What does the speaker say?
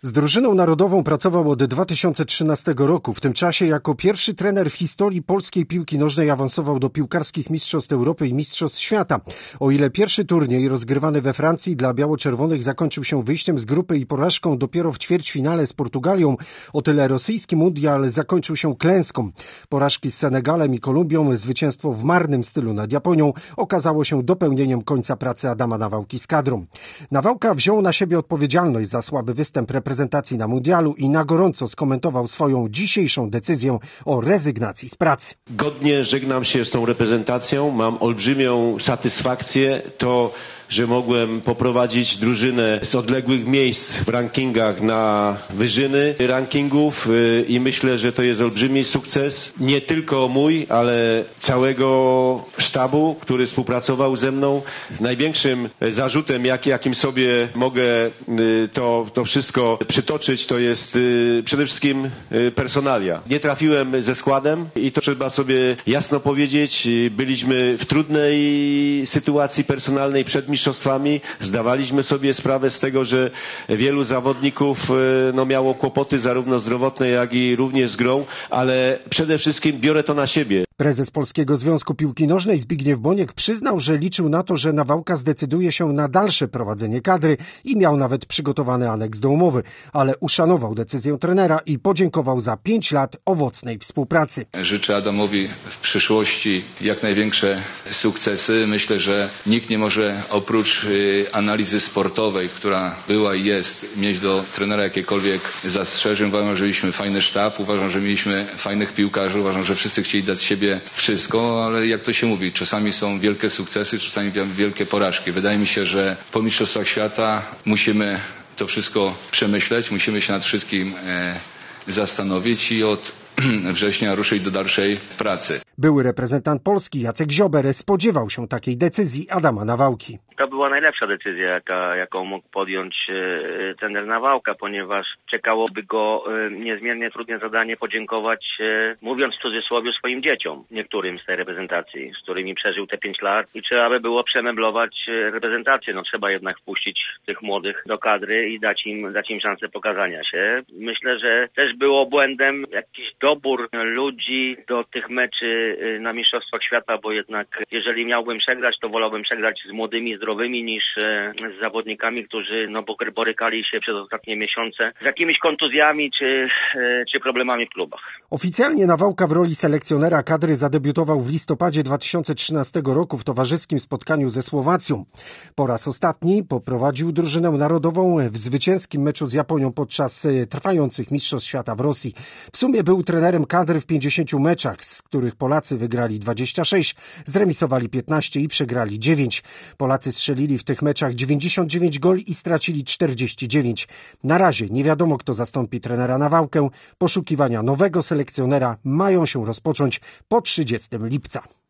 Z drużyną narodową pracował od 2013 roku. W tym czasie jako pierwszy trener w historii polskiej piłki nożnej awansował do piłkarskich mistrzostw Europy i mistrzostw świata. O ile pierwszy turniej rozgrywany we Francji dla biało-czerwonych zakończył się wyjściem z grupy i porażką dopiero w ćwierćfinale z Portugalią, o tyle rosyjski mundial zakończył się klęską. Porażki z Senegalem i Kolumbią, zwycięstwo w marnym stylu nad Japonią okazało się dopełnieniem końca pracy Adama Nawałki z kadrą. Nawałka wziął na siebie odpowiedzialność za słaby występ reprezentacji na mundialu i na gorąco skomentował swoją dzisiejszą decyzję o rezygnacji z pracy. Godnie żegnam się z tą reprezentacją. Mam olbrzymią satysfakcję że mogłem poprowadzić drużynę z odległych miejsc w rankingach na wyżyny rankingów i myślę, że to jest olbrzymi sukces. Nie tylko mój, ale całego sztabu, który współpracował ze mną. Największym zarzutem, jakim sobie mogę to wszystko przytoczyć, to jest przede wszystkim personalia. Nie trafiłem ze składem i to trzeba sobie jasno powiedzieć. Byliśmy w trudnej sytuacji personalnej przed mistrzostwami. Zdawaliśmy sobie sprawę z tego, że wielu zawodników miało kłopoty zarówno zdrowotne, jak i również z grą, ale przede wszystkim biorę to na siebie. Prezes Polskiego Związku Piłki Nożnej Zbigniew Boniek przyznał, że liczył na to, że Nawałka zdecyduje się na dalsze prowadzenie kadry i miał nawet przygotowany aneks do umowy, ale uszanował decyzję trenera i podziękował za 5 lat owocnej współpracy. Życzę Adamowi w przyszłości jak największe sukcesy. Myślę, że nikt nie może oprócz analizy sportowej, która była i jest, mieć do trenera jakiekolwiek zastrzeżeń. Uważam, że mieliśmy fajny sztab, uważam, że mieliśmy fajnych piłkarzy, uważam, że wszyscy chcieli dać z siebie wszystko, ale jak to się mówi, czasami są wielkie sukcesy, czasami wielkie porażki. Wydaje mi się, że po mistrzostwach świata musimy to wszystko przemyśleć, musimy się nad wszystkim zastanowić i od września ruszyć do dalszej pracy. Były reprezentant Polski Jacek Ziober spodziewał się takiej decyzji Adama Nawałki. To była najlepsza decyzja, jaką mógł podjąć trener Nawałka, ponieważ czekałoby go niezmiernie trudne zadanie podziękować, mówiąc w cudzysłowie, swoim dzieciom, niektórym z tej reprezentacji, z którymi przeżył te 5 lat i trzeba by było przemeblować reprezentację. Trzeba jednak wpuścić tych młodych do kadry i dać im szansę pokazania się. Myślę, że też było błędem jakiś dobór ludzi do tych meczy na Mistrzostwach Świata, bo jednak jeżeli miałbym przegrać, to wolałbym przegrać z młodymi, zdrowymi niż z zawodnikami, którzy borykali się przez ostatnie miesiące z jakimiś kontuzjami czy problemami w klubach. Oficjalnie Nawałka w roli selekcjonera kadry zadebiutował w listopadzie 2013 roku w towarzyskim spotkaniu ze Słowacją. Po raz ostatni poprowadził drużynę narodową w zwycięskim meczu z Japonią podczas trwających Mistrzostw Świata w Rosji. W sumie był trenerem kadry w 50 meczach, z których Polacy wygrali 26, zremisowali 15 i przegrali 9. Polacy strzelili w tych meczach 99 goli i stracili 49. Na razie nie wiadomo, kto zastąpi trenera Nawałkę. Poszukiwania nowego selekcjonera mają się rozpocząć po 30 lipca.